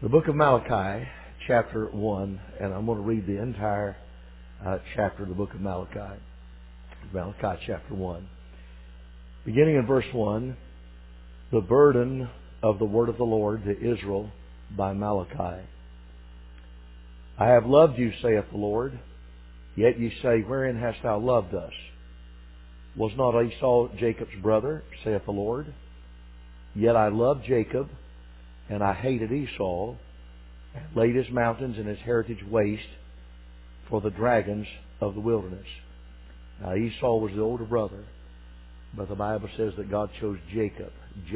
The book of Malachi, chapter 1, and I'm going to read the entire chapter of the book of Malachi. Malachi chapter 1. Beginning in verse 1, the burden of the word of the Lord to Israel by Malachi. I have loved you, saith the Lord, yet ye say, wherein hast thou loved us? Was not Esau Jacob's brother, saith the Lord? Yet I loved Jacob, and I hated Esau, and laid his mountains and his heritage waste for the dragons of the wilderness. Now Esau was the older brother, but the Bible says that God chose Jacob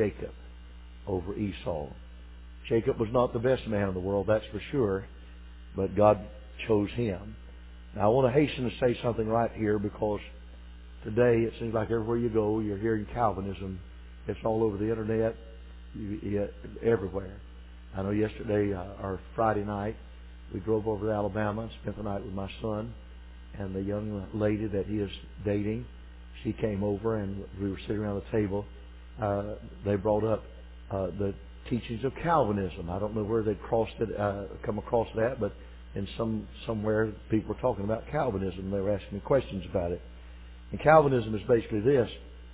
over Esau. Jacob was not the best man in the world, that's for sure, but God chose him. Now I want to hasten to say something right here, because today it seems like everywhere you go you're hearing Calvinism. It's all over the internet, everywhere. I know yesterday, or Friday night, we drove over to Alabama and spent the night with my son, and the young lady that he is dating, she came over and we were sitting around the table. They brought up the teachings of Calvinism. I don't know where they'd come across that, but in somewhere people were talking about Calvinism. They were asking me questions about it. And Calvinism is basically this.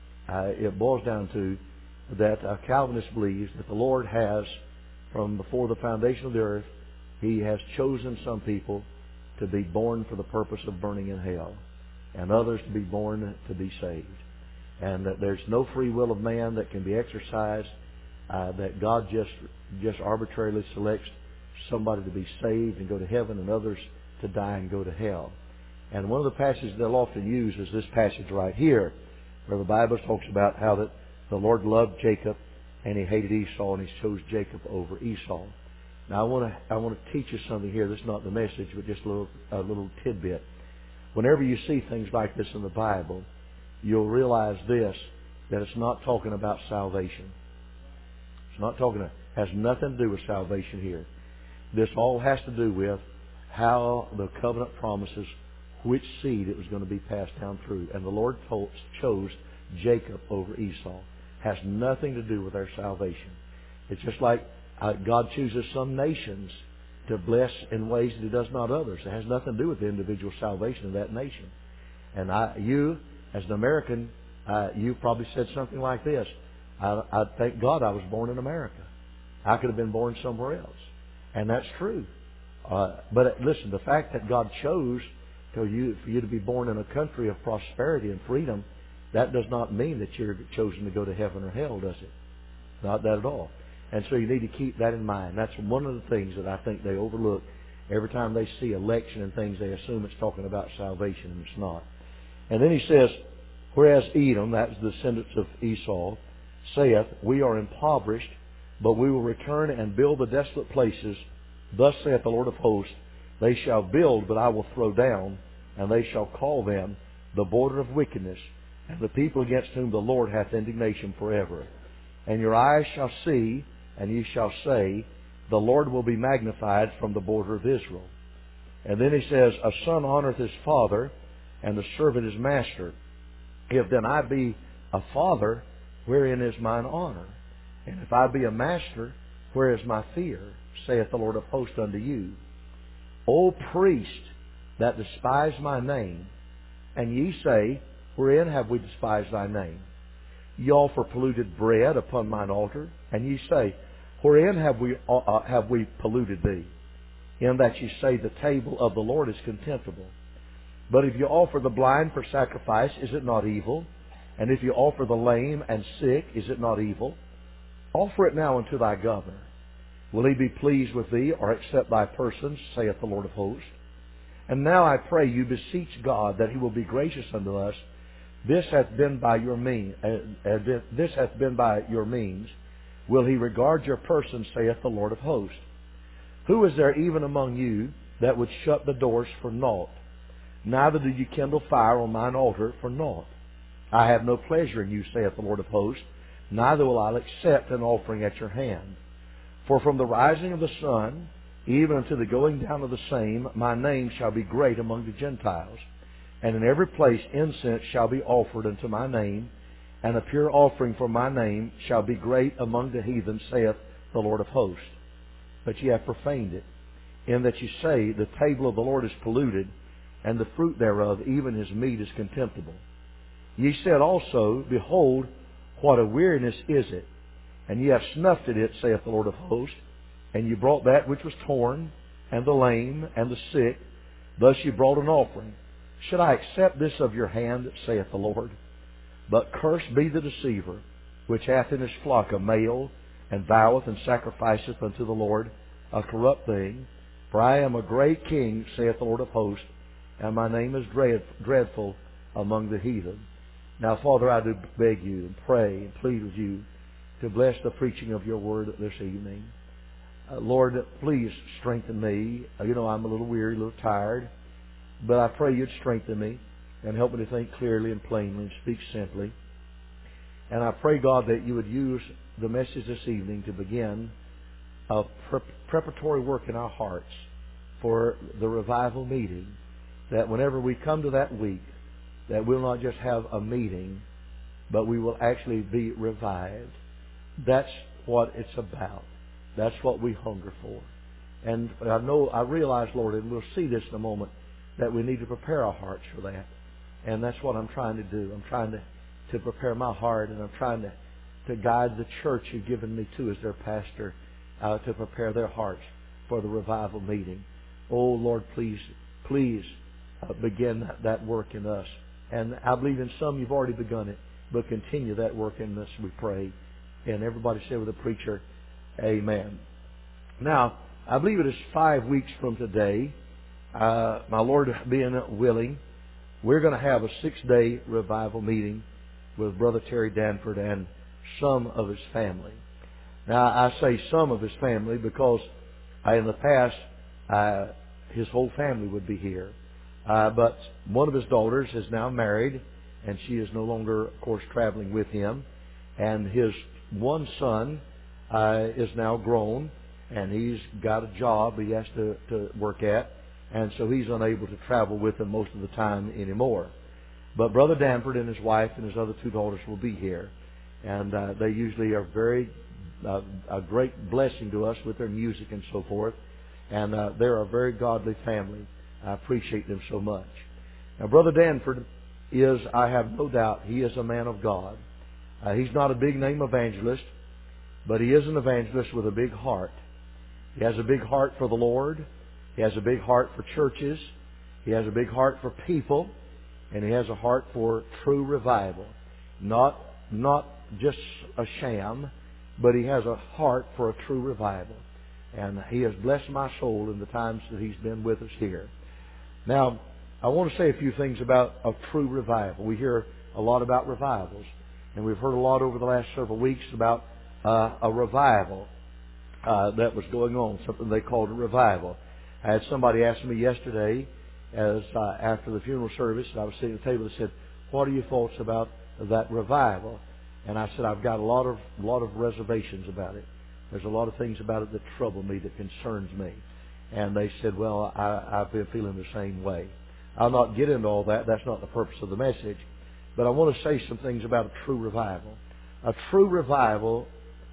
It boils down to that a Calvinist believes that the Lord has, from before the foundation of the earth, He has chosen some people to be born for the purpose of burning in hell, and others to be born to be saved. And that there's no free will of man that can be exercised, that God just arbitrarily selects somebody to be saved and go to heaven, and others to die and go to hell. And one of the passages they'll often use is this passage right here, where the Bible talks about how that the Lord loved Jacob and He hated Esau, and He chose Jacob over Esau. Now I want to teach you something here. This is not the message, but just a little tidbit. Whenever you see things like this in the Bible, you'll realize this, that it's not talking about salvation. It's not has nothing to do with salvation here. This all has to do with how the covenant promises which seed it was going to be passed down through. And the Lord chose Jacob over Esau. Has nothing to do with our salvation. It's just like God chooses some nations to bless in ways that He does not others. It has nothing to do with the individual salvation of that nation. And you, as an American, you probably said something like this: I thank God I was born in America. I could have been born somewhere else. And that's true. But listen, the fact that God chose for you to be born in a country of prosperity and freedom, that does not mean that you're chosen to go to heaven or hell, does it? Not that at all. And so you need to keep that in mind. That's one of the things that I think they overlook. Every time they see election and things, they assume it's talking about salvation, and it's not. And then he says, whereas Edom, that is the descendants of Esau, saith, we are impoverished, but we will return and build the desolate places. Thus saith the Lord of hosts, they shall build, but I will throw down, and they shall call them the border of wickedness, and the people against whom the Lord hath indignation forever. And your eyes shall see, and ye shall say, the Lord will be magnified from the border of Israel. And then he says, a son honoreth his father, and the servant his master. If then I be a father, wherein is mine honor? And if I be a master, where is my fear? Saith the Lord of hosts unto you. O priest that despise my name, and ye say, wherein have we despised thy name? Ye offer polluted bread upon mine altar, and ye say, wherein have we polluted thee? In that ye say, the table of the Lord is contemptible. But if you offer the blind for sacrifice, is it not evil? And if you offer the lame and sick, is it not evil? Offer it now unto thy governor. Will he be pleased with thee, or accept thy persons, saith the Lord of hosts? And now I pray you, beseech God that He will be gracious unto us. This hath been by your means. Will He regard your person, saith the Lord of hosts? Who is there even among you that would shut the doors for naught? Neither do you kindle fire on mine altar for naught. I have no pleasure in you, saith the Lord of hosts. Neither will I accept an offering at your hand. For from the rising of the sun, even unto the going down of the same, my name shall be great among the Gentiles. And in every place incense shall be offered unto my name, and a pure offering for my name shall be great among the heathen, saith the Lord of hosts. but ye have profaned it, in that ye say, the table of the Lord is polluted, and the fruit thereof, even his meat, is contemptible. Ye said also, behold, what a weariness is it, and ye have snuffed at it, saith the Lord of hosts, and ye brought that which was torn, and the lame, and the sick, thus ye brought an offering. Should I accept this of your hand, saith the Lord? But cursed be the deceiver, which hath in his flock a male, and voweth and sacrificeth unto the Lord a corrupt thing. For I am a great king, saith the Lord of hosts, and my name is dreadful among the heathen. Now, Father, I do beg you and pray and plead with you to bless the preaching of your word this evening. Lord, please strengthen me. You know, I'm a little weary, a little tired, but I pray you'd strengthen me and help me to think clearly and plainly and speak simply. And I pray, God, that you would use the message this evening to begin a preparatory work in our hearts for the revival meeting, that whenever we come to that week, that we'll not just have a meeting, but we will actually be revived. That's what it's about. That's what we hunger for. And I realize, Lord, and we'll see this in a moment, that we need to prepare our hearts for that. And that's what I'm trying to do. I'm trying to prepare my heart, and I'm trying to guide the church you've given me to as their pastor to prepare their hearts for the revival meeting. Oh, Lord, please begin that work in us. And I believe in some you've already begun it, but continue that work in us, we pray. And everybody say with the preacher, amen. Now, I believe it is 5 weeks from today, my Lord being willing, we're going to have a 6-day revival meeting with Brother Terry Danford and some of his family. Now, I say some of his family because in the past, his whole family would be here. But one of his daughters is now married, and she is no longer, of course, traveling with him. And his one son is now grown, and he's got a job he has to work at, and so he's unable to travel with them most of the time anymore. But Brother Danford and his wife and his other 2 daughters will be here, and they usually are a great blessing to us with their music and so forth, and they're a very godly family. I appreciate them so much. Now, Brother Danford is, I have no doubt, he is a man of God. He's not a big name evangelist, but he is an evangelist with a big heart. He has a big heart for the Lord. He has a big heart for churches. He has a big heart for people. And he has a heart for true revival. Not just a sham, but he has a heart for a true revival. And he has blessed my soul in the times that he's been with us here. Now, I want to say a few things about a true revival. We hear a lot about revivals. And we've heard a lot over the last several weeks about a revival that was going on, something they called a revival. I had somebody ask me yesterday, after the funeral service, I was sitting at the table, and said, "What are your thoughts about that revival?" And I said, "I've got a lot of reservations about it. There's a lot of things about it that trouble me, that concerns me." And they said, "Well, I've been feeling the same way." I'll not get into all that. That's not the purpose of the message. But I want to say some things about a true revival. A true revival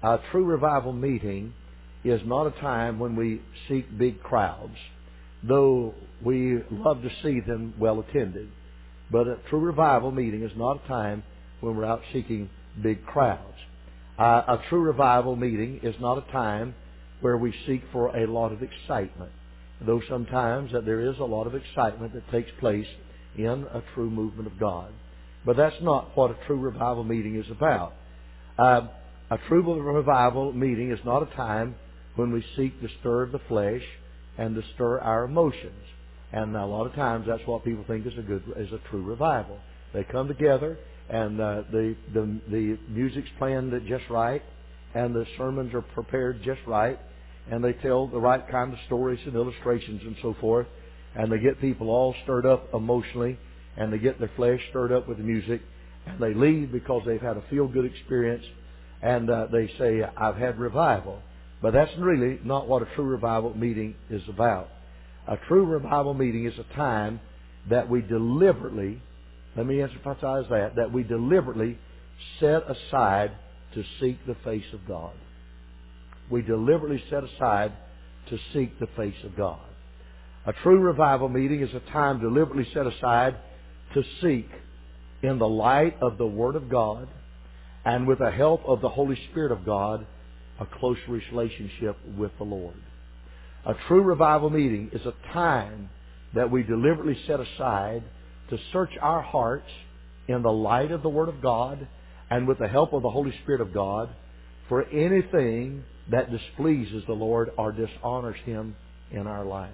meeting is not a time when we seek big crowds, though we love to see them well attended. But a true revival meeting is not a time when we're out seeking big crowds. A true revival meeting is not a time where we seek for a lot of excitement, though sometimes that there is a lot of excitement that takes place in a true movement of God. But that's not what a true revival meeting is about. A true revival meeting is not a time when we seek to stir the flesh and to stir our emotions. And a lot of times that's what people think is a true revival. They come together and the music's playing just right, and the sermons are prepared just right, and they tell the right kind of stories and illustrations and so forth, and they get people all stirred up emotionally, and they get their flesh stirred up with the music, and they leave because they've had a feel-good experience, and they say, "I've had revival." But that's really not what a true revival meeting is about. A true revival meeting is a time that we deliberately, let me emphasize that we deliberately set aside to seek the face of God. We deliberately set aside to seek the face of God. A true revival meeting is a time deliberately set aside to seek, in the light of the Word of God and with the help of the Holy Spirit of God, a close relationship with the Lord. A true revival meeting is a time that we deliberately set aside to search our hearts in the light of the Word of God and with the help of the Holy Spirit of God for anything that displeases the Lord or dishonors Him in our lives.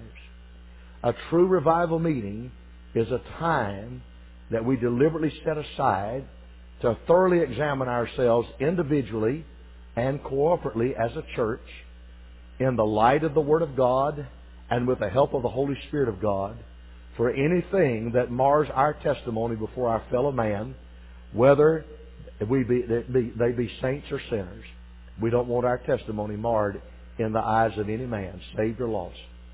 A true revival meeting is a time that we deliberately set aside to thoroughly examine ourselves individually and corporately as a church in the light of the Word of God and with the help of the Holy Spirit of God for anything that mars our testimony before our fellow man, whether they be saints or sinners. We don't want our testimony marred in the eyes of any man, saved or lost.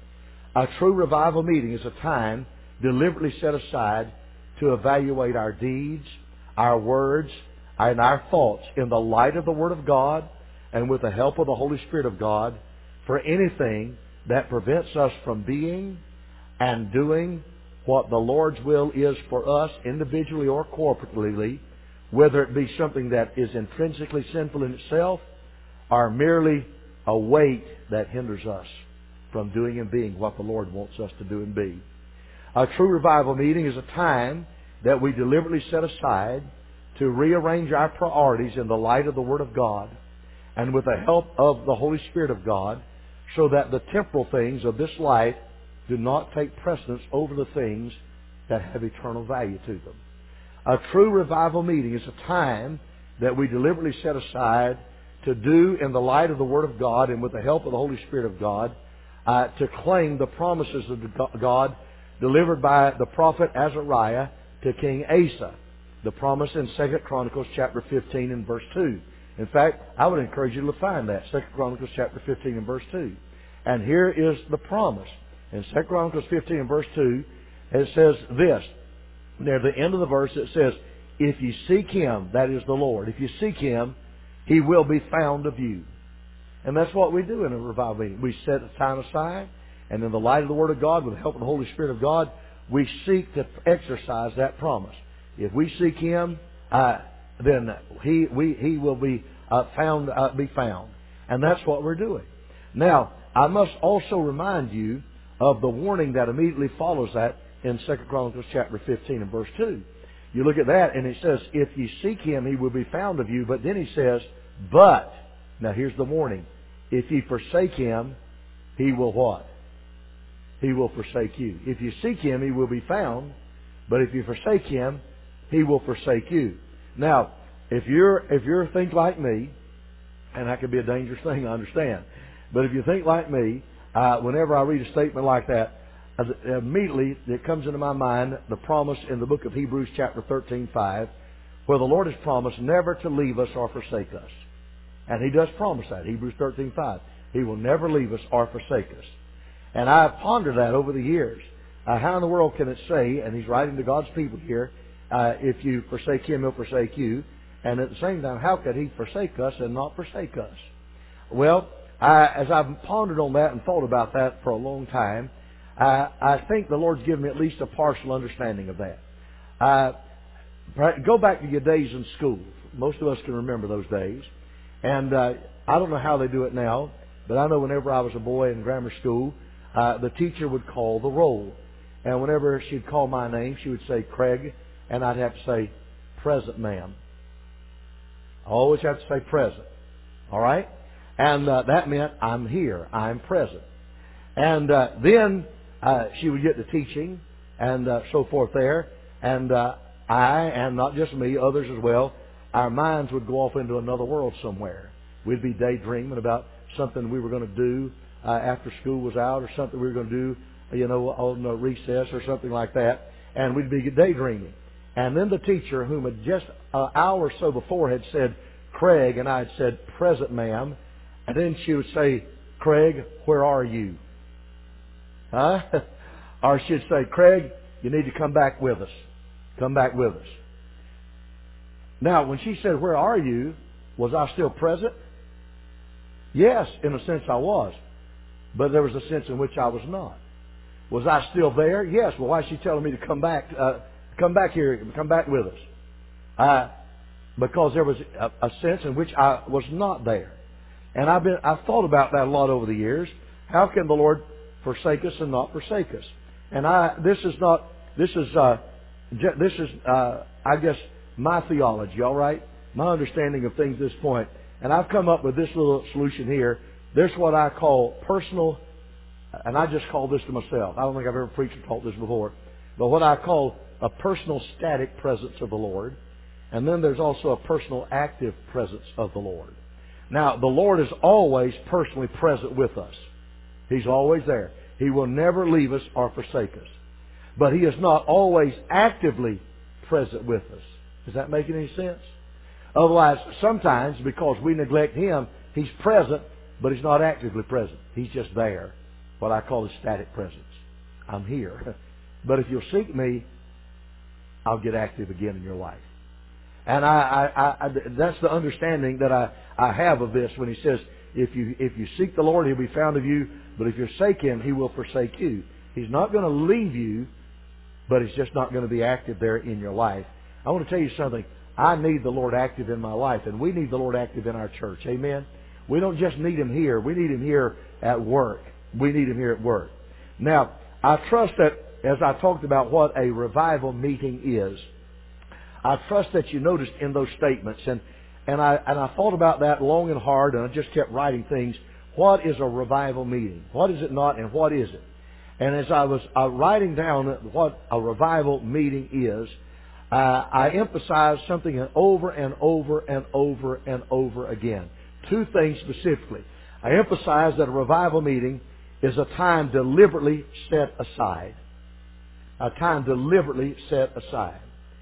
A true revival meeting is a time deliberately set aside to evaluate our deeds, our words, and our thoughts in the light of the Word of God and with the help of the Holy Spirit of God for anything that prevents us from being and doing what the Lord's will is for us individually or corporately, whether it be something that is intrinsically sinful in itself or merely a weight that hinders us from doing and being what the Lord wants us to do and be. A true revival meeting is a time that we deliberately set aside to rearrange our priorities in the light of the Word of God and with the help of the Holy Spirit of God so that the temporal things of this life do not take precedence over the things that have eternal value to them. A true revival meeting is a time that we deliberately set aside to do in the light of the Word of God and with the help of the Holy Spirit of God to claim the promises of God delivered by the prophet Azariah to King Asa. The promise in 2 Chronicles chapter 15 and verse 2. In fact, I would encourage you to find that, 2 Chronicles chapter 15 and verse 2. And here is the promise. In 2 Chronicles 15 and verse 2, it says this. Near the end of the verse it says, if you seek Him, that is the Lord, if you seek Him, He will be found of you. And that's what we do in a revival meeting. We set a time aside, and in the light of the Word of God, with the help of the Holy Spirit of God, we seek to exercise that promise. If we seek Him, then He will be found. And that's what we're doing. Now, I must also remind you of the warning that immediately follows that in 2 Chronicles chapter 15 and verse 2. You look at that and it says, if you seek Him, He will be found of you. But then He says, but, now here's the warning, if you forsake Him, He will what? He will forsake you. If you seek Him, He will be found. But if you forsake Him, He will forsake you. Now, if you're think like me, and that could be a dangerous thing, I understand. But if you think like me, whenever I read a statement like that, immediately it comes into my mind the promise in the book of Hebrews chapter 13:5, where the Lord has promised never to leave us or forsake us. And He does promise that, Hebrews 13:5. He will never leave us or forsake us. And I've pondered that over the years. How in the world can it say, and He's writing to God's people here, if you forsake Him, He'll forsake you. And at the same time, how could He forsake us and not forsake us? Well, as I've pondered on that and thought about that for a long time, I think the Lord's given me at least a partial understanding of that. Go back to your days in school. Most of us can remember those days. And I don't know how they do it now, but I know whenever I was a boy in grammar school, the teacher would call the roll. And whenever she'd call my name, she would say, Craig, and I'd have to say, present, ma'am. I always have to say present. All right? And that meant I'm here. I'm present. And then she would get to teaching and so forth there. And I, and not just me, others as well, our minds would go off into another world somewhere. We'd be daydreaming about something we were going to do after school was out, or something we were going to do, on a recess or something like that. And we'd be daydreaming. And then the teacher, whom had just an hour or so before had said, Craig, and I had said, present, ma'am. And then she would say, Craig, where are you? Huh? Or she'd say, Craig, you need to come back with us. Come back with us. Now, when she said, where are you? Was I still present? Yes, in a sense I was. but there was a sense in which I was not. Was I still there? Yes. Well, why is she telling me to come back? Come back here. Come back with us. Because there was a sense in which I was not there. And I've thought about that a lot over the years. How can the Lord forsake us and not forsake us? And this is I guess my theology. All right, my understanding of things at this point. And I've come up with this little solution here. There's what I call personal, and I just call this to myself. I don't think I've ever preached or taught this before. But what I call a personal static presence of the Lord. And then there's also a personal active presence of the Lord. Now, the Lord is always personally present with us. He's always there. He will never leave us or forsake us. But He is not always actively present with us. Does that make any sense? Otherwise, sometimes, because we neglect Him, He's present, but He's not actively present. He's just there. What I call His static presence. I'm here. But if you'll seek me, I'll get active again in your life. And that's the understanding that I have of this when He says, if you seek the Lord, He'll be found of you. But if you forsake Him, He will forsake you. He's not going to leave you, but He's just not going to be active there in your life. I want to tell you something. I need the Lord active in my life, and we need the Lord active in our church. Amen? We don't just need Him here. We need Him here at work. We need Him here at work. Now, I trust that as I talked about what a revival meeting is, I trust that you noticed in those statements, and I thought about that long and hard, and I just kept writing things. What is a revival meeting? What is it not, and what is it? And as I was writing down what a revival meeting is, I emphasized something over and over and over and over again. Two things specifically. I emphasized that a revival meeting is a time deliberately set aside. A time deliberately set aside.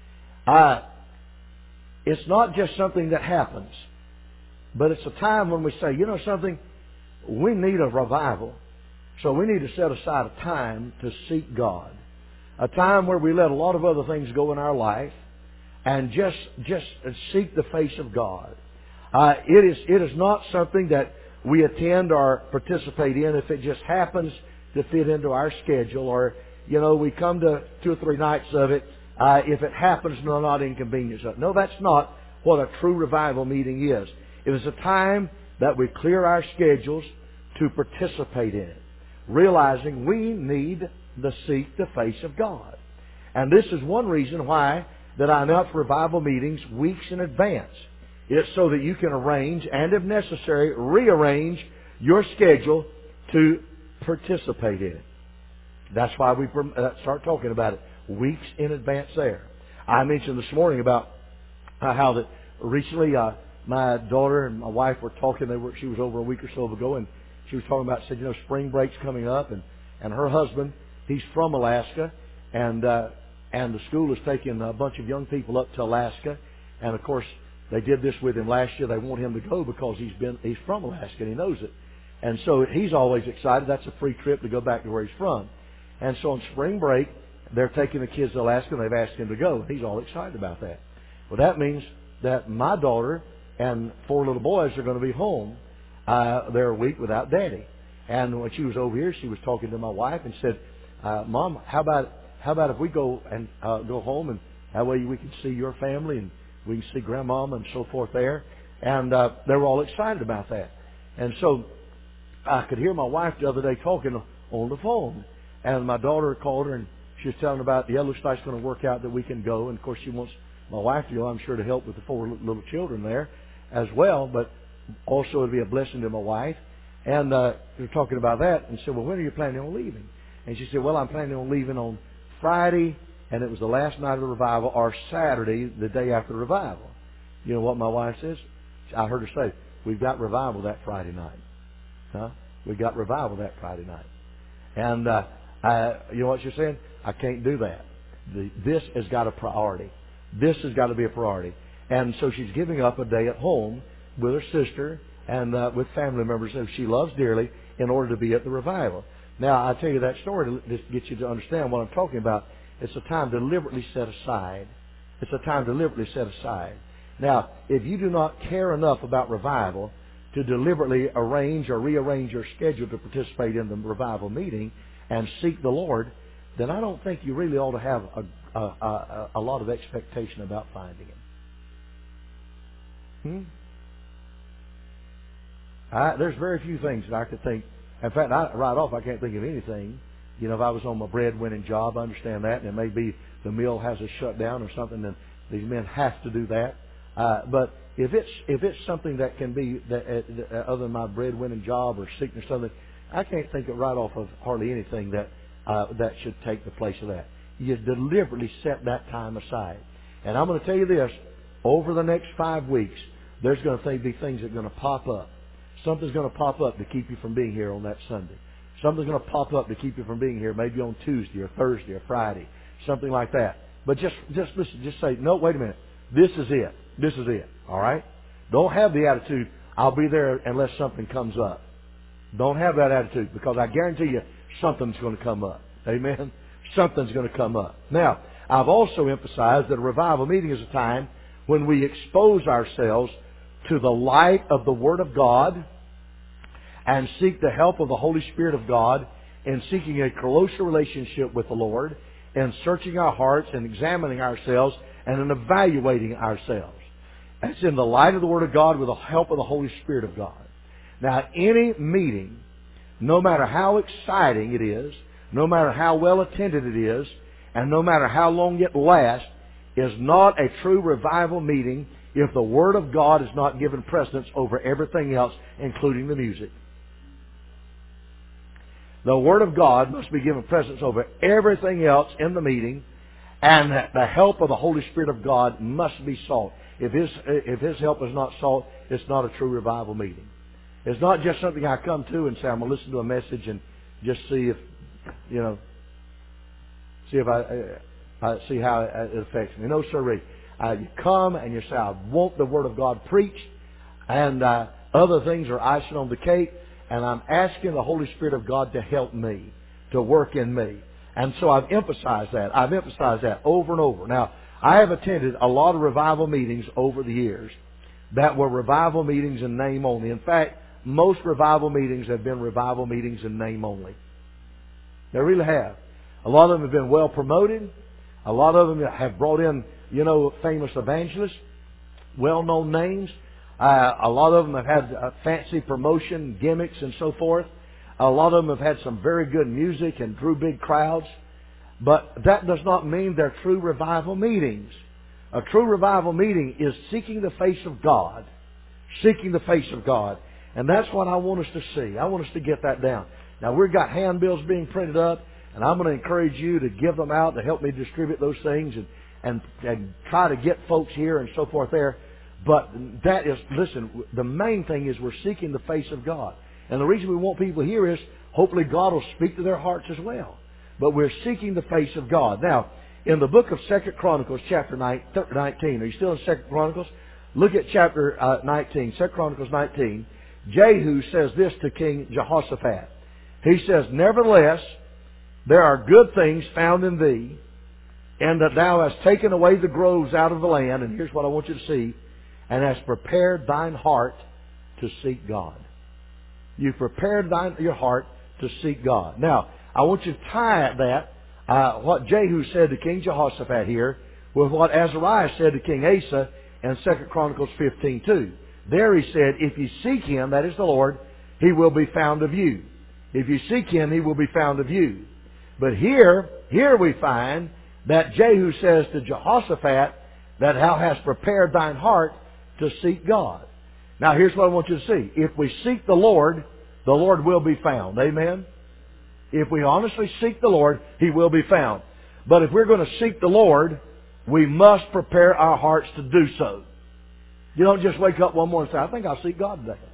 It's not just something that happens, but it's a time when we say, you know something, we need a revival, so we need to set aside a time to seek God. A time where we let a lot of other things go in our life and just seek the face of God. It is not something that we attend or participate in if it just happens to fit into our schedule, or, you know, we come to 2 or 3 nights of it. If it happens, no, not inconvenience. No, that's not what a true revival meeting is. It is a time that we clear our schedules to participate in it, realizing we need to seek the face of God. And this is one reason why that I announce revival meetings weeks in advance. It's so that you can arrange and, if necessary, rearrange your schedule to participate in it. That's why we start talking about it weeks in advance there. I mentioned this morning about how that recently my daughter and my wife were talking. She was over a week or so ago, and she was talking about, said, you know, spring break's coming up, and her husband, he's from Alaska, and the school is taking a bunch of young people up to Alaska, and of course they did this with him last year. They want him to go because he's from Alaska and he knows it, and so he's always excited. That's a free trip to go back to where he's from, and so on spring break they're taking the kids to Alaska, and they've asked him to go. He's all excited about that. Well, that means that my daughter and 4 little boys are going to be home. They're a week without Daddy. And when she was over here, she was talking to my wife and said, Mom, how about if we go and go home, and that way we can see your family and we can see Grandmama and so forth there. And they were all excited about that. And so I could hear my wife the other day talking on the phone. And my daughter called her, and she was telling about, yeah, looks like it's going to work out that we can go. And of course she wants my wife to go, I'm sure, to help with the 4 little children there as well. But also it'd be a blessing to my wife. And we were talking about that, and said, well, when are you planning on leaving? And she said, well, I'm planning on leaving on Friday, and it was the last night of the revival, or Saturday, the day after the revival. You know what my wife says? I heard her say, we've got revival that Friday night. Huh? We got revival that Friday night. And you know what she's saying? I can't do that. This has got a priority. This has got to be a priority. And so she's giving up a day at home with her sister and with family members who she loves dearly in order to be at the revival. Now, I tell you that story to just get you to understand what I'm talking about. It's a time deliberately set aside. It's a time deliberately set aside. Now, if you do not care enough about revival to deliberately arrange or rearrange your schedule to participate in the revival meeting and seek the Lord, then I don't think you really ought to have a lot of expectation about finding Him. There's very few things that I could think. In fact, right off, I can't think of anything. You know, if I was on my breadwinning job, I understand that, and it may be the mill has a shutdown or something, and these men have to do that. But if it's something that can be other than my breadwinning job or sickness or something, I can't think of right off of hardly anything that should take the place of that. You deliberately set that time aside. And I'm going to tell you this, over the next 5 weeks, there's going to be things that are going to pop up. Something's going to pop up to keep you from being here on that Sunday. Something's going to pop up to keep you from being here maybe on Tuesday or Thursday or Friday, something like that. But just listen, just say, no, wait a minute, this is it. This is it, all right? Don't have the attitude, I'll be there unless something comes up. Don't have that attitude, because I guarantee you something's going to come up. Amen? Something's going to come up. Now, I've also emphasized that a revival meeting is a time when we expose ourselves to the light of the Word of God and seek the help of the Holy Spirit of God in seeking a closer relationship with the Lord and searching our hearts and examining ourselves and in evaluating ourselves. That's in the light of the Word of God with the help of the Holy Spirit of God. Now, any meeting, no matter how exciting it is, no matter how well attended it is, and no matter how long it lasts, is not a true revival meeting if the Word of God is not given precedence over everything else, including the music. The Word of God must be given precedence over everything else in the meeting, and the help of the Holy Spirit of God must be sought. If His help is not sought, it's not a true revival meeting. It's not just something I come to and say, I'm going to listen to a message and just see if, see how it affects me. No, sirree. You come and you say, I want the Word of God preached, and other things are icing on the cake, and I'm asking the Holy Spirit of God to help me, to work in me. And so I've emphasized that. I've emphasized that over and over. Now, I have attended a lot of revival meetings over the years that were revival meetings in name only. In fact, most revival meetings have been revival meetings in name only. They really have. A lot of them have been well promoted. A lot of them have brought in, famous evangelists, well-known names. A lot of them have had fancy promotion gimmicks and so forth. A lot of them have had some very good music and drew big crowds. But that does not mean they're true revival meetings. A true revival meeting is seeking the face of God. Seeking the face of God. And that's what I want us to see. I want us to get that down. Now, we've got handbills being printed up, and I'm going to encourage you to give them out to help me distribute those things and try to get folks here and so forth there. But that is, listen, the main thing is we're seeking the face of God. And the reason we want people here is hopefully God will speak to their hearts as well. But we're seeking the face of God. Now, in the book of 2 Chronicles, chapter 19, are you still in 2 Chronicles? Look at chapter 19, 2 Chronicles 19. Jehu says this to King Jehoshaphat. He says, Nevertheless, there are good things found in thee, and that thou hast taken away the groves out of the land, and here's what I want you to see, and hast prepared thine heart to seek God. You've prepared your heart to seek God. Now, I want you to tie that, what Jehu said to King Jehoshaphat here, with what Azariah said to King Asa in 2 Chronicles 15:2. There he said, if you seek Him, that is the Lord, He will be found of you. If you seek Him, He will be found of you. But here we find that Jehu says to Jehoshaphat that thou hast prepared thine heart to seek God. Now here's what I want you to see. If we seek the Lord will be found. Amen? If we honestly seek the Lord, He will be found. But if we're going to seek the Lord, we must prepare our hearts to do so. You don't just wake up one morning and say, I think I'll seek God today.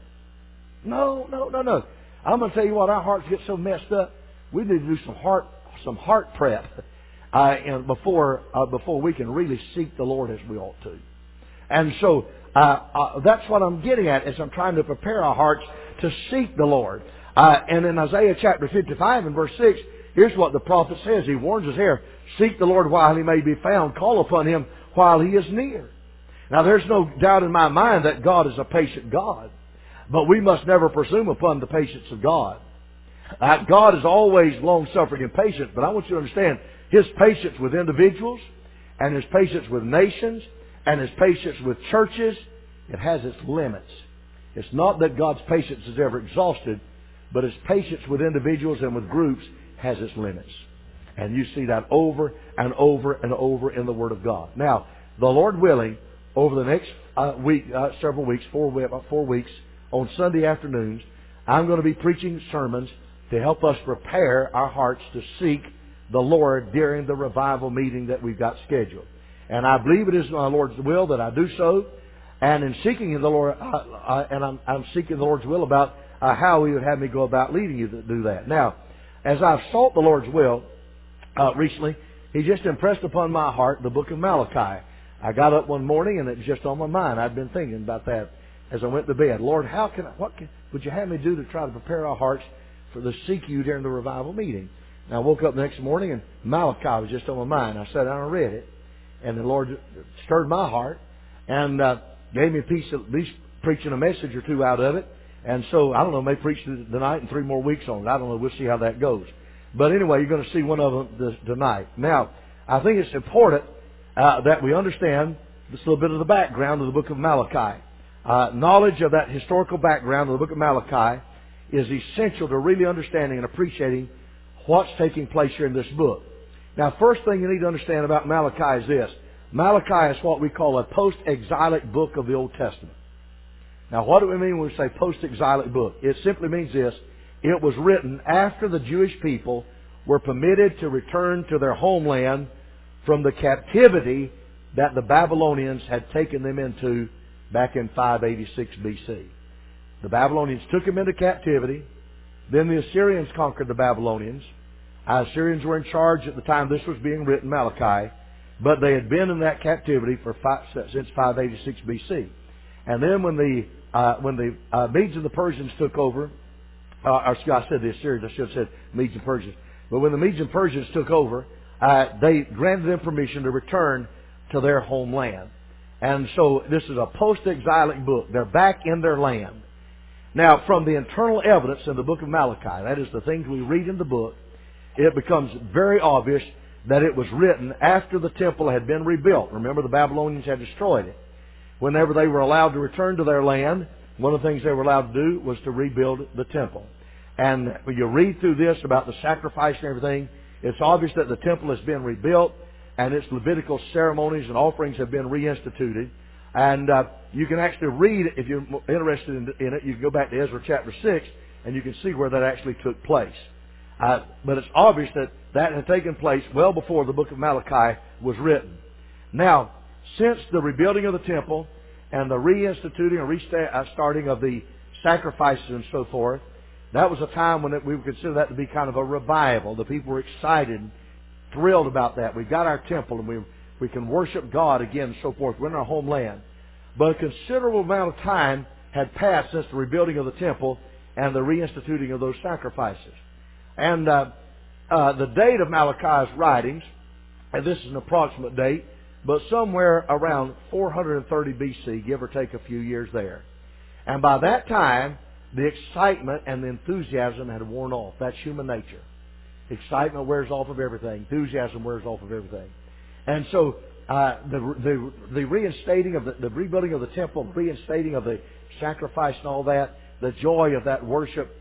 No. I'm going to tell you what, our hearts get so messed up, we need to do some heart prep and before we can really seek the Lord as we ought to. And so that's what I'm getting at, as I'm trying to prepare our hearts to seek the Lord. And in Isaiah chapter 55 and verse 6, here's what the prophet says. He warns us here, seek the Lord while He may be found, call upon Him while He is near. Now there's no doubt in my mind that God is a patient God. But we must never presume upon the patience of God. God is always long-suffering and patient, but I want you to understand His patience with individuals and His patience with nations and His patience with churches, it has its limits. It's not that God's patience is ever exhausted, but His patience with individuals and with groups has its limits. And you see that over and over and over in the Word of God. Now, the Lord willing, over the next several weeks, 4 weeks, on Sunday afternoons, I'm going to be preaching sermons to help us prepare our hearts to seek the Lord during the revival meeting that we've got scheduled. And I believe it is my Lord's will that I do so. And in seeking the Lord, I'm seeking the Lord's will about how He would have me go about leading you to do that. Now, as I've sought the Lord's will recently, He just impressed upon my heart the book of Malachi. I got up one morning and it was just on my mind. I'd been thinking about that as I went to bed. Lord, would you have me do to try to prepare our hearts for the seek you during the revival meeting? And I woke up the next morning and Malachi was just on my mind. I sat down and read it, and the Lord stirred my heart and gave me a piece of at least preaching a message or two out of it. And so, I don't know, maybe preach tonight and 3 more weeks on it. I don't know. We'll see how that goes. But anyway, you're going to see one of them tonight. Now, I think it's important that we understand this little bit of the background of the book of Malachi. Knowledge of that historical background of the book of Malachi is essential to really understanding and appreciating what's taking place here in this book. Now, first thing you need to understand about Malachi is this. Malachi is what we call a post-exilic book of the Old Testament. Now, what do we mean when we say post-exilic book? It simply means this. It was written after the Jewish people were permitted to return to their homeland from the captivity that the Babylonians had taken them into back in 586 BC. The Babylonians took them into captivity. Then the Assyrians conquered the Babylonians. Assyrians were in charge at the time this was being written, Malachi, but they had been in that captivity since 586 BC. And then when the Medes and the Persians took over, I said the Assyrians, I should have said Medes and Persians. But when the Medes and Persians took over, they granted them permission to return to their homeland. And so this is a post-exilic book. They're back in their land. Now, from the internal evidence in the book of Malachi, that is the things we read in the book, it becomes very obvious that it was written after the temple had been rebuilt. Remember, the Babylonians had destroyed it. Whenever they were allowed to return to their land, one of the things they were allowed to do was to rebuild the temple. And when you read through this about the sacrifice and everything, it's obvious that the temple has been rebuilt and its Levitical ceremonies and offerings have been reinstituted. And you can actually read, if you're interested in it, you can go back to Ezra chapter 6 and you can see where that actually took place. But it's obvious that that had taken place well before the book of Malachi was written. Now, since the rebuilding of the temple and the reinstituting or restarting of the sacrifices and so forth, that was a time when we would consider that to be kind of a revival. The people were excited, thrilled about that. We've got our temple and we can worship God again and so forth. We're in our homeland. But a considerable amount of time had passed since the rebuilding of the temple and the reinstituting of those sacrifices. And the date of Malachi's writings, and this is an approximate date, but somewhere around 430 BC, give or take a few years there. And by that time, the excitement and the enthusiasm had worn off. That's human nature. Excitement wears off of everything. Enthusiasm wears off of everything. And so the reinstating of the rebuilding of the temple, the reinstating of the sacrifice and all that, the joy of that worship,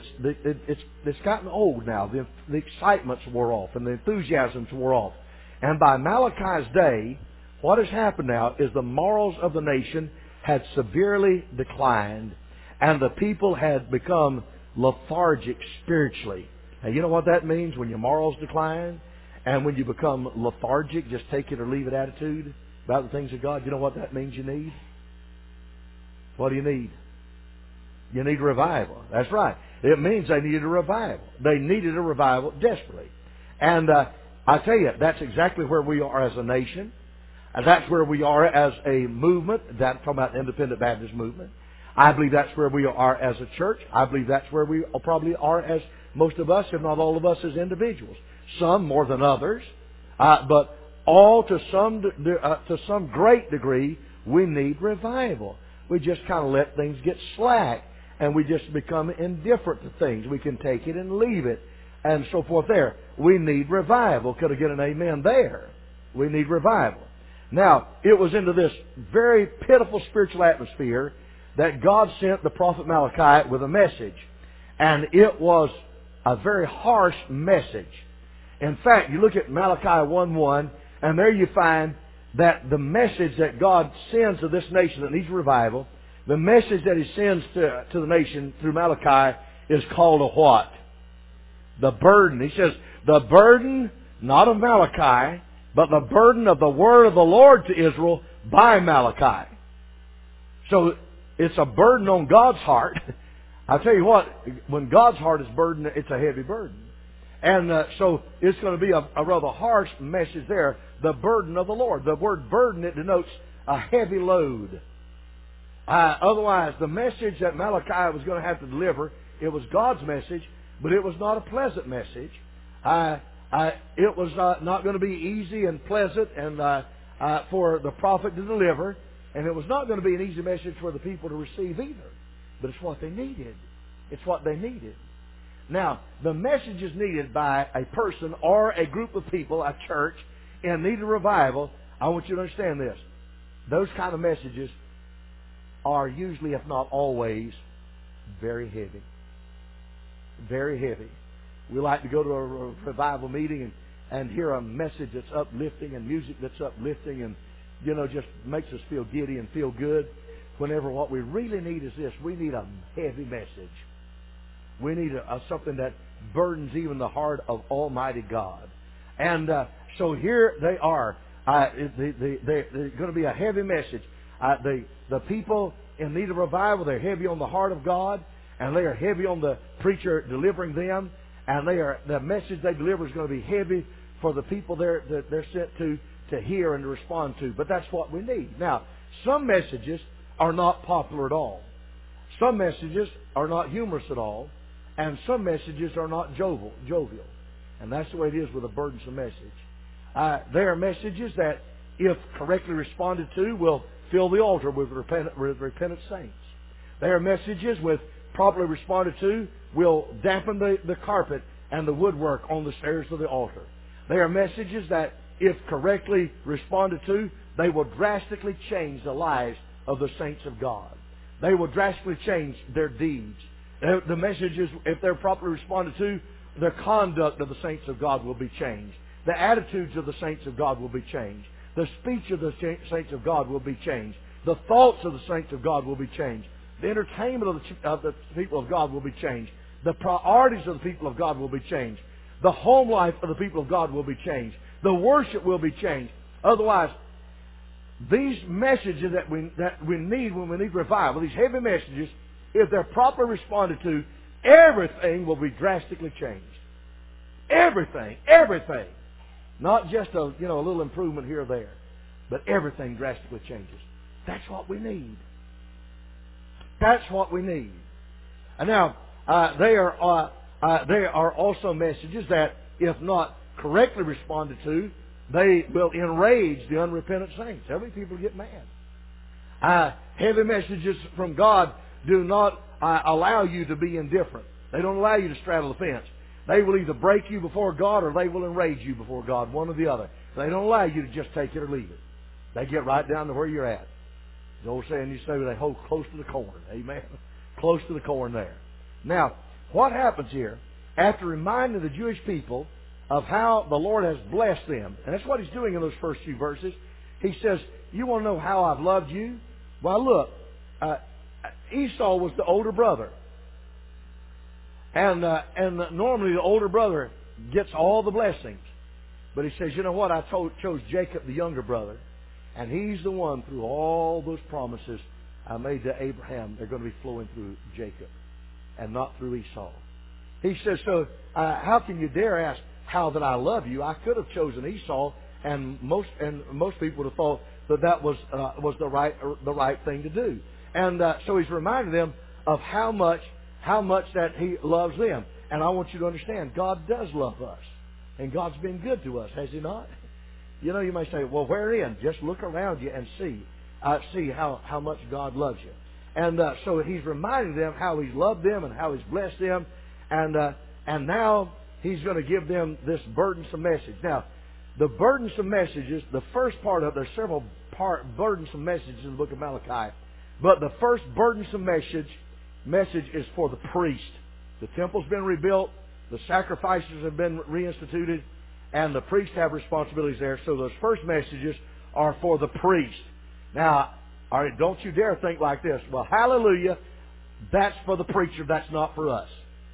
it's gotten old now. The excitement's wore off and the enthusiasm's wore off. And by Malachi's day, what has happened now is the morals of the nation had severely declined and the people had become lethargic spiritually. Now, you know what that means when your morals decline and when you become lethargic, just take it or leave it attitude about the things of God? You know what that means you need? What do you need? You need revival. That's right. It means they needed a revival. They needed a revival desperately. And I tell you, that's exactly where we are as a nation. And that's where we are as a movement. I'm talking about the Independent Baptist movement. I believe that's where we are as a church. I believe that's where we probably are as most of us, if not all of us, as individuals. Some more than others. But all to some great degree, we need revival. We just kind of let things get slack. and we just become indifferent to things. We can take it and leave it, and so forth there. We need revival. Could I get an amen there? We need revival. Now, it was into this very pitiful spiritual atmosphere that God sent the prophet Malachi with a message. And it was a very harsh message. In fact, you look at Malachi 1:1, and there you find that the message that God sends to this nation that needs revival, the message that He sends to the nation through Malachi is called a what? The burden. He says, the burden, not of Malachi, but the burden of the word of the Lord to Israel by Malachi. So it's a burden on God's heart. I'll tell you what, when God's heart is burdened, it's a heavy burden. And so it's going to be a rather harsh message there. The burden of the Lord. The word burden, it denotes a heavy load. Otherwise, the message that Malachi was going to have to deliver, it was God's message, but it was not a pleasant message. It was not going to be easy and pleasant and for the prophet to deliver. And it was not going to be an easy message for the people to receive either. But it's what they needed. It's what they needed. Now, the message is needed by a person or a group of people, a church, in need of revival. I want you to understand this. Those kind of messages are usually, if not always, very heavy. Very heavy. We like to go to a revival meeting and hear a message that's uplifting and music that's uplifting and, just makes us feel giddy and feel good. Whenever what we really need is this. We need a heavy message. We need something that burdens even the heart of Almighty God. And so here they are. They're going to be a heavy message. The people in need of revival, they're heavy on the heart of God, and they are heavy on the preacher delivering them. And the message they deliver is going to be heavy for the people that they're sent to hear and to respond to. But that's what we need. Now, some messages are not popular at all. Some messages are not humorous at all. And some messages are not jovial. And that's the way it is with a burdensome message. There are messages that, if correctly responded to, will fill the altar with repentant saints. There are messages, with properly responded to, will dampen the carpet and the woodwork on the stairs of the altar. There are messages that, if correctly responded to, they will drastically change the lives of the saints of God. They will drastically change their deeds. The messages, if they're properly responded to, the conduct of the saints of God will be changed. The attitudes of the saints of God will be changed. The speech of the saints of God will be changed. The thoughts of the saints of God will be changed. The entertainment of the people of God will be changed. The priorities of the people of God will be changed. The home life of the people of God will be changed. The worship will be changed. Otherwise, these messages that we need when we need revival, these heavy messages, if they're properly responded to, everything will be drastically changed. Everything. Not just a little improvement here or there, but everything drastically changes. That's what we need. That's what we need. And now, there are also messages that, if not correctly responded to, they will enrage the unrepentant saints. How many people get mad? Heavy messages from God do not allow you to be indifferent. They don't allow you to straddle the fence. They will either break you before God or they will enrage you before God, one or the other. They don't allow you to just take it or leave it. They get right down to where you're at. The old saying you say, they hold close to the corn. Amen. Close to the corn there. Now, what happens here, after reminding the Jewish people of how the Lord has blessed them, and that's what He's doing in those first few verses, He says, you want to know how I've loved you? Well, look, Esau was the older brother. And normally the older brother gets all the blessings. But he says, you know what? I chose Jacob, the younger brother. And he's the one, through all those promises I made to Abraham, they're going to be flowing through Jacob and not through Esau. He says, so how can you dare ask how that I love you? I could have chosen Esau, and most people would have thought that was the right thing to do. And so he's reminding them of how much that He loves them. And I want you to understand, God does love us. And God's been good to us, has He not? You know, you may say, well, wherein? Just look around you and see how much God loves you. And so He's reminding them how He's loved them and how He's blessed them. And now He's going to give them this burdensome message. Now, the burdensome messages, the first part of, there's several burdensome messages in the book of Malachi. But the first burdensome message is for the priest. The temple's been rebuilt, the sacrifices have been reinstituted, and the priests have responsibilities there. So those first messages are for the priest. Now, all right, don't you dare think like this. Well, hallelujah, that's for the preacher, that's not for us.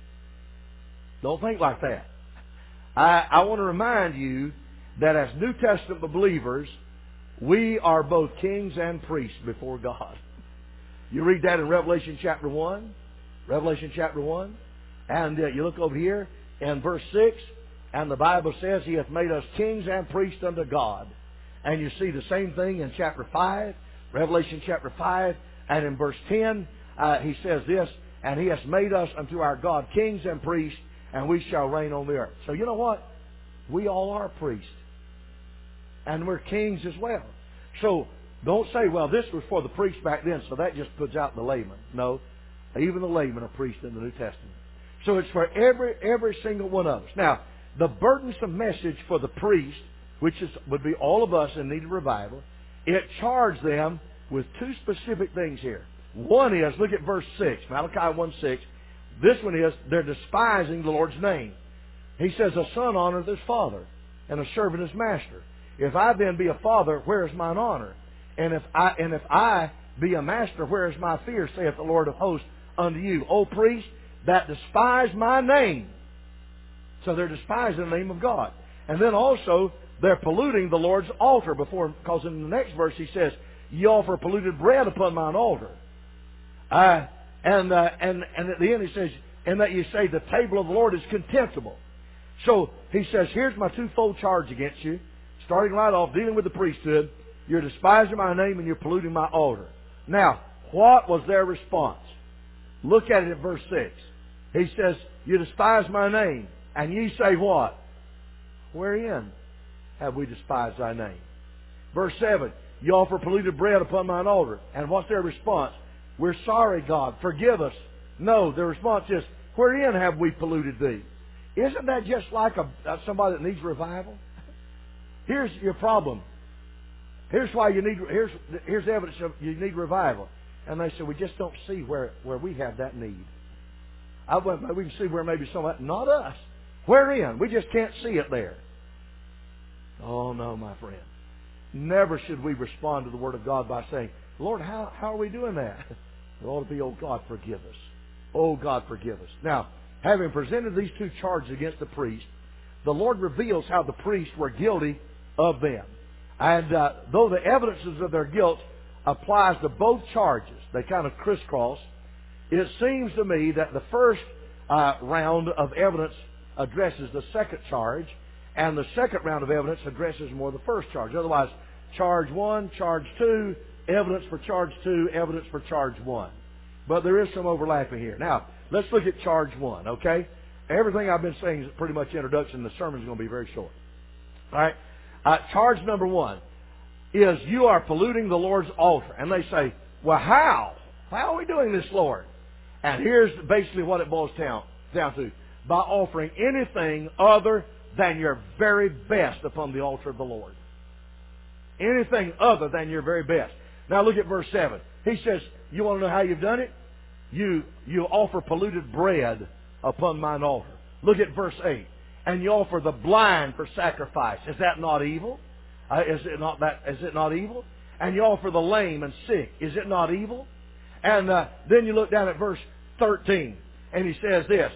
Don't think like that. I want to remind you that as New Testament believers, we are both kings and priests before God. You read that in Revelation chapter 1. Revelation chapter 1. And you look over here in verse 6, and the Bible says He hath made us kings and priests unto God. And you see the same thing in chapter 5, Revelation chapter 5, and in verse 10, He says this, and He hath made us unto our God kings and priests, and we shall reign on the earth. So you know what? We all are priests. And we're kings as well. So don't say, well, this was for the priests back then, so that just puts out the layman. No, even the laymen are priests in the New Testament. So it's for every single one of us. Now, the burdensome message for the priest, which would be all of us in need of revival, it charged them with two specific things here. One is, look at verse 6, Malachi 1:6. This one is, they're despising the Lord's name. He says, a son honoreth his father, and a servant his master. If I then be a father, where is mine honor? And if I be a master, where is my fear, saith the Lord of hosts unto you, O priest, that despise my name. So they're despising the name of God. And then also, they're polluting the Lord's altar because in the next verse He says, ye offer polluted bread upon mine altar. And at the end He says, and that you say the table of the Lord is contemptible. So He says, here's my twofold charge against you. Starting right off, dealing with the priesthood. You're despising my name and you're polluting my altar. Now, what was their response? Look at it in verse 6. He says, you despise my name. And ye say what? Wherein have we despised thy name? Verse 7. You offer polluted bread upon mine altar. And what's their response? We're sorry, God. Forgive us. No, their response is, wherein have we polluted thee? Isn't that just like somebody that needs revival? Here's your problem. Here's why you need. Here's evidence of you need revival. And they said, we just don't see where we have that need. We can see where maybe somebody, not us. Wherein? We just can't see it there. Oh no, my friend. Never should we respond to the Word of God by saying, Lord, how are we doing that? It ought to be, oh God, forgive us. Oh God, forgive us. Now, having presented these two charges against the priest, the Lord reveals how the priests were guilty of them. And though the evidences of their guilt applies to both charges, they kind of crisscross, it seems to me that the first round of evidence addresses the second charge, and the second round of evidence addresses more the first charge. Otherwise, charge 1, charge 2, evidence for charge 2, evidence for charge 1. But there is some overlapping here. Now, let's look at charge 1, okay? Everything I've been saying is pretty much introduction. The sermon is going to be very short. All right? Charge number 1 is you are polluting the Lord's altar. And they say, well, how? How are we doing this, Lord? And here's basically what it boils down to. By offering anything other than your very best upon the altar of the Lord. Anything other than your very best. Now look at verse 7. He says, you want to know how you've done it? You offer polluted bread upon mine altar. Look at verse 8. And you offer the blind for sacrifice. Is that not evil? Is it not evil? And you offer the lame and sick. Is it not evil? And then you look down at verse 13. And he says this.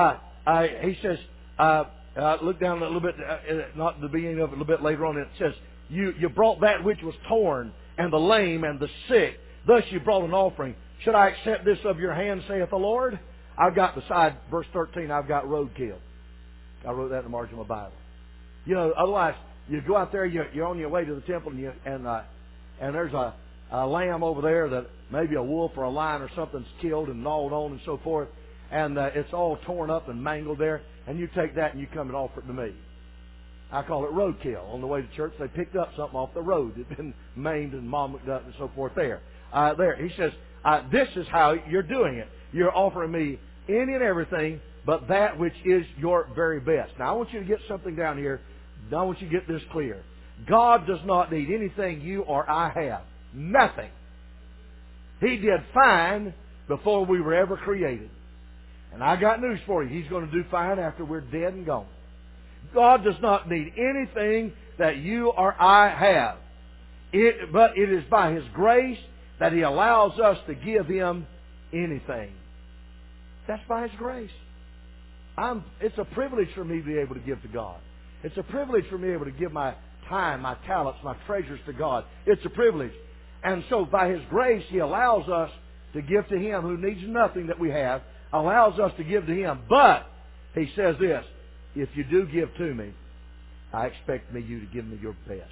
Look down a little bit, not the beginning of it, a little bit later on. It says, you brought that which was torn, and the lame, and the sick. Thus you brought an offering. Should I accept this of your hand, saith the Lord? I've got beside verse 13, I've got roadkill. I wrote that in the margin of my Bible. You know, otherwise, you go out there, you're on your way to the temple, and there's a lamb over there that maybe a wolf or a lion or something's killed and gnawed on and so forth, and it's all torn up and mangled there, and you take that and you come and offer it to me. I call it roadkill. On the way to church, they picked up something off the road that had been maimed and mommed up and so forth there. He says, this is how you're doing it. You're offering me any and everything but that which is your very best. Now, I want you to get something down here. I want you to get this clear. God does not need anything you or I have. Nothing. He did fine before we were ever created. And I got news for you. He's going to do fine after we're dead and gone. God does not need anything that you or I have. But it is by His grace that He allows us to give Him anything. That's by His grace. It's a privilege for me to be able to give to God. It's a privilege for me to be able to give my time, my talents, my treasures to God. It's a privilege. And so by His grace, He allows us to give to Him who needs nothing that we have, allows us to give to Him. But He says this, if you do give to me, I expect you to give me your best.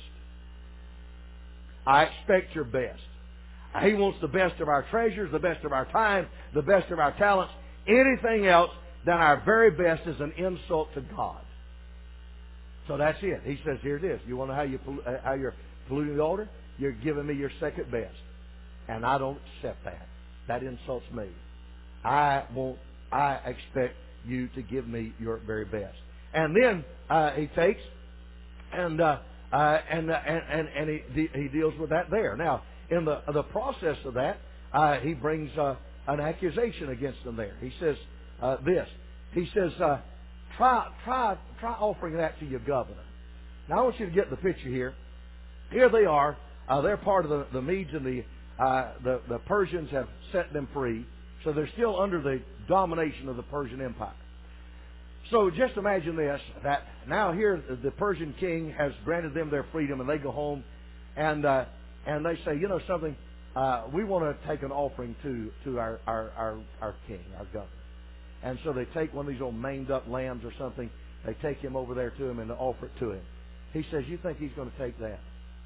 I expect your best. He wants the best of our treasures, the best of our time, the best of our talents. Anything else than our very best is an insult to God. So that's it. He says, here it is. You want to know how you're polluting the altar? You're giving me your second best. And I don't accept that. That insults me. I expect you to give me your very best. And then he takes and he deals with that there. Now, in the process of that, he brings an accusation against them there. He says this. He says, try offering that to your governor. Now, I want you to get the picture here. Here they are. They're part of the Medes, and the Persians have set them free. So they're still under the domination of the Persian Empire. So just imagine this, that now here the Persian king has granted them their freedom, and they go home and they say, you know something, we want to take an offering to our king, our governor. And so they take one of these old maimed up lambs or something, they take him over there to him and offer it to him. He says, you think he's going to take that?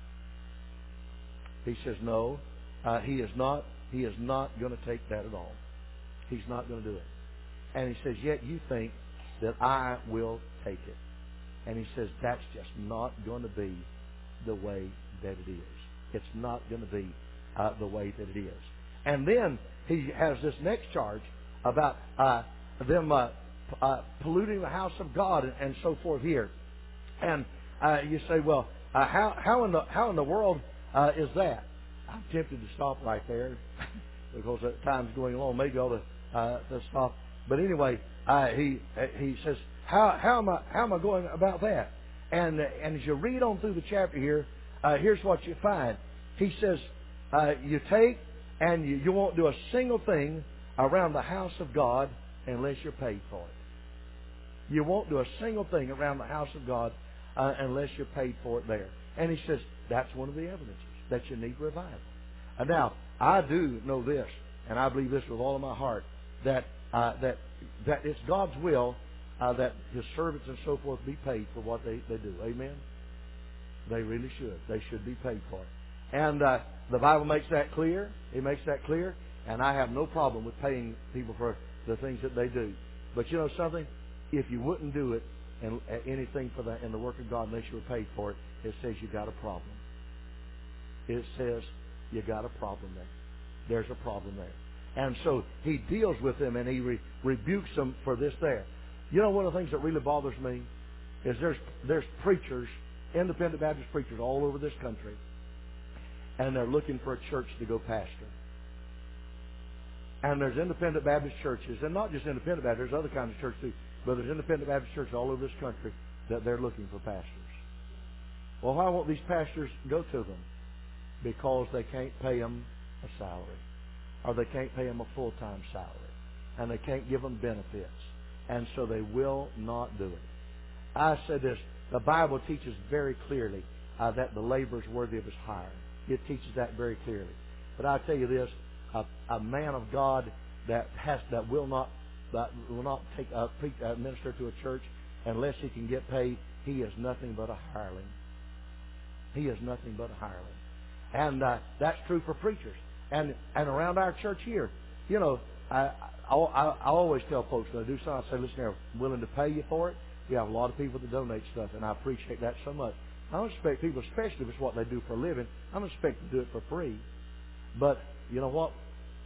He says, no, he is not going to take that at all. He's not going to do it. And he says, yet you think that I will take it. And he says, that's just not going to be the way that it is. It's not going to be the way that it is. And then he has this next charge about them polluting the house of God and so forth here. And you say, well, how in the world is that? I'm tempted to stop right there because time's going along. Maybe I ought to stop. But anyway, he says, how am I going about that? And as you read on through the chapter here, here's what you find. He says, you take and you won't do a single thing around the house of God unless you're paid for it. You won't do a single thing around the house of God unless you're paid for it there. And he says, that's one of the evidences that you need revival. And now, I do know this, and I believe this with all of my heart, that it's God's will that His servants and so forth be paid for what they do. Amen? They really should. They should be paid for it. And the Bible makes that clear. It makes that clear. And I have no problem with paying people for the things that they do. But you know something? If you wouldn't do it and anything for in the work of God unless you were paid for it, it says you got a problem. It says you got a problem there. There's a problem there. And so he deals with them and he rebukes them for this there. You know, one of the things that really bothers me is there's preachers, independent Baptist preachers all over this country, and they're looking for a church to go pastor. And there's independent Baptist churches, and not just independent Baptist, there's other kinds of churches too, but there's independent Baptist churches all over this country that they're looking for pastors. Well, why won't these pastors go to them? Because they can't pay them a salary, or they can't pay them a full-time salary, and they can't give them benefits, and so they will not do it. I said this, the Bible teaches very clearly that the labor is worthy of his hire. It teaches that very clearly. But I tell you this, a man of God that will not minister to a church unless he can get paid, he is nothing but a hireling. He is nothing but a hireling. And that's true for preachers. And around our church here, you know, I always tell folks when I do something, I say, listen, they're willing to pay you for it. We have a lot of people that donate stuff, and I appreciate that so much. I don't expect people, especially if it's what they do for a living, I don't expect to do it for free. But you know what?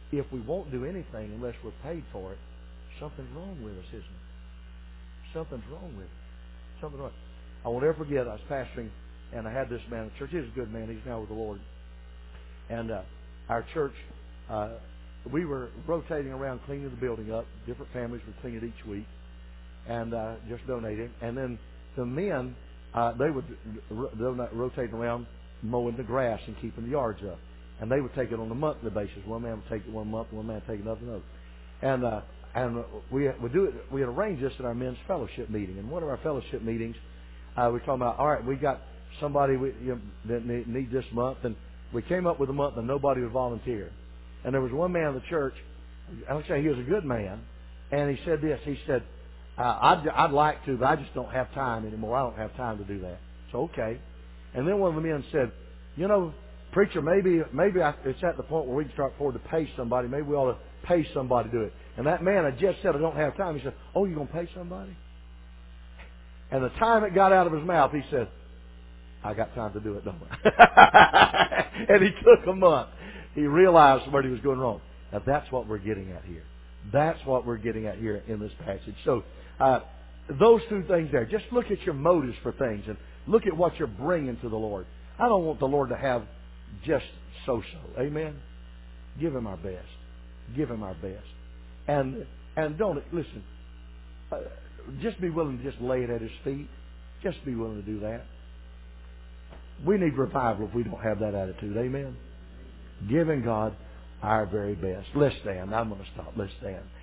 if we won't do anything unless we're paid for it, something's wrong with us, isn't it? Something's wrong with it. Something wrong. I won't ever forget, I was pastoring, and I had this man in church. He's a good man. He's now with the Lord. And our church, we were rotating around cleaning the building up. Different families would clean it each week and just donate it. And then the men, they would rotate around mowing the grass and keeping the yards up. And they would take it on a monthly basis. One man would take it one month, one man would take it another. And we would do it. We had arranged this at our men's fellowship meeting. And one of our fellowship meetings, we were talking about, all right, we got somebody that need this month, and we came up with a month and nobody would volunteer. And there was one man in the church, I would say he was a good man, and he said this. He said, I'd like to, but I just don't have time anymore. I don't have time to do that. So, okay. And then one of the men said, you know, preacher, maybe it's at the point where we can start forward to pay somebody. Maybe we ought to pay somebody to do it. And that man had just said, I don't have time. He said, oh, you're going to pay somebody? And the time it got out of his mouth, he said, I got time to do it, don't I? And he took a month. He realized where he was going wrong. Now, that's what we're getting at here. That's what we're getting at here in this passage. So, those two things there. Just look at your motives for things and look at what you're bringing to the Lord. I don't want the Lord to have just so-so. Amen? Give Him our best. Give Him our best. And don't, listen, just be willing to just lay it at His feet. Just be willing to do that. We need revival if we don't have that attitude. Amen? Giving God our very best. Let's stand. I'm going to stop. Let's stand.